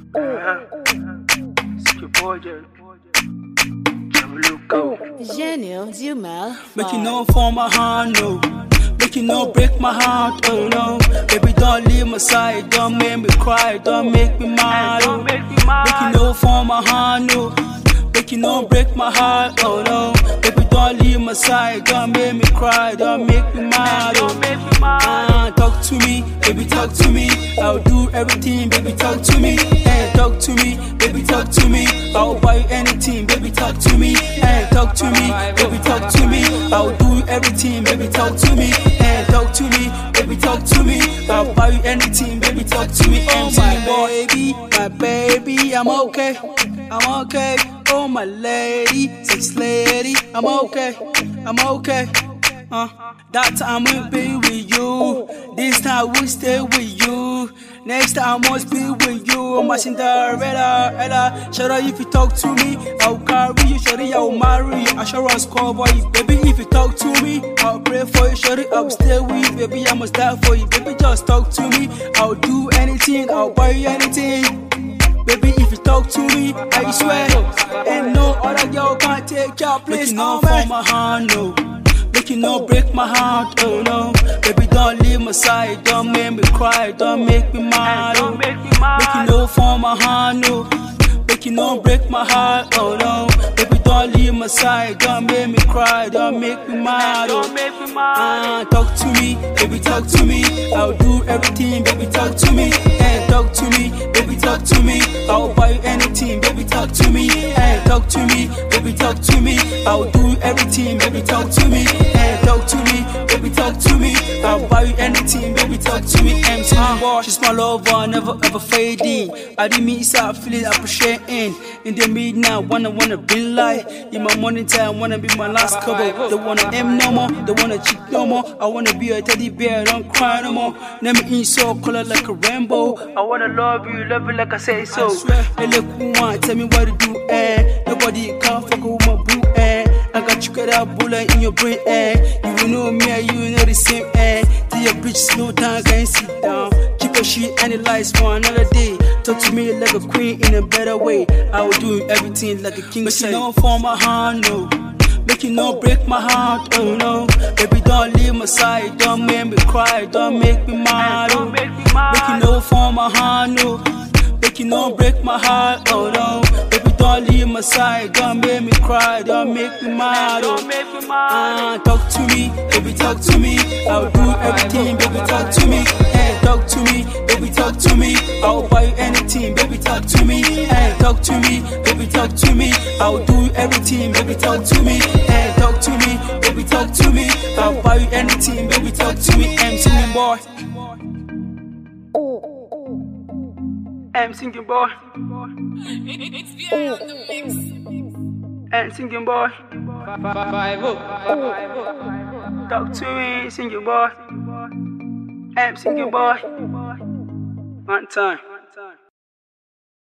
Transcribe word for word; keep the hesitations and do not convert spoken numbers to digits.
C'est que boy, Gênio du mal. Make you know for my hand, no. Make you know break my heart, oh no. Baby, don't leave my side, don't make me cry, don't make me mad, oh. Make you know for my hand, no. Make you know break my heart, oh no. Baby, don't leave my side, don't make me cry, don't make me mad, oh. Ah, talk to me, baby, talk to me. I'll do everything, baby, talk to me. Hey, talk to me, baby, talk to me. I'll buy you anything, baby, talk to me. Hey, talk to me, baby, talk to me. I'll do everything, baby, talk to me. Hey, talk to me, baby, talk to me. I'll buy you anything, baby, talk to me. Oh my baby, my baby, I'm okay, I'm okay. Oh my lady, sex lady, I'm okay, I'm okay. Uh, that time we'll be with you. This time we'll stay with you. Next time I must be with you. I'm a Cinderella, Ella. Shut up if you talk to me, I'll carry you. Shorty, I'll marry you. Assurance cover you. Baby, if you talk to me, I'll pray for you. Shorty, I'll stay with you. Baby, I must die for you. Baby, just talk to me. I'll do anything, I'll buy you anything. Baby, if you talk to me, I swear, and no other girl can take your place. No for my hand, no. Make you know break my heart, oh no. Baby, don't leave my side, don't make me cry, don't make me mad, oh. Make you know for my hand, no. Make you know break my heart, oh no. Baby, don't leave my side, don't make me cry, don't make me mad, oh. Ah, talk to me, baby, talk to me. I'll do everything, baby, talk to me. Hey, talk to me, baby, talk to me. I'll buy you anything, baby, talk to me. Hey, talk to me, baby, talk to me. I'll do everything, baby, talk to me. Hey, talk to me, baby, talk to me. I'll buy you anything, baby, talk to me. M C boy, she's my lover, never ever fading. I didn't mean start feeling appreciating. In the midnight, wanna wanna be like. In my morning time, wanna be my last couple. They wanna M no more, they wanna cheat no more. I wanna be a teddy bear, don't cry no more. Let me in so color like a rainbow. I wanna love you, love you like I say so. I swear, hey look who want, tell me what to do, eh. Nobody can fuck with my boo, eh. I got you got that bullet in your brain, eh. You know me, you know the same, eh. Till your bitch slow down, can't sit down. Keep your shit and the lights for another day. Talk to me like a queen in a better way. I will do everything like a king. But you know for my hand, no. Make you know break my heart, oh no. Baby, don't leave my side, don't make me cry, don't make me mad, oh. Make you know for my hand, no. Make you know break my heart, oh no. Baby, don't leave my side, don't make me cry, don't make me mad, oh. Ah, talk to me, baby, talk to me. I'll do everything, baby, talk to me. Hey, talk to me, baby, talk to me. I'll buy you anything, baby, talk to me. Hey, talk to me, baby, talk to me. I'll do everything, baby, talk to me. Hey, talk to me, baby, talk to me. I'll buy you anything, baby, talk to me. I'm singing boy. I'm singing boy. It's beyond the mix. I'm singing boy. Talk to me, singing boy. I'm singing boy. One time.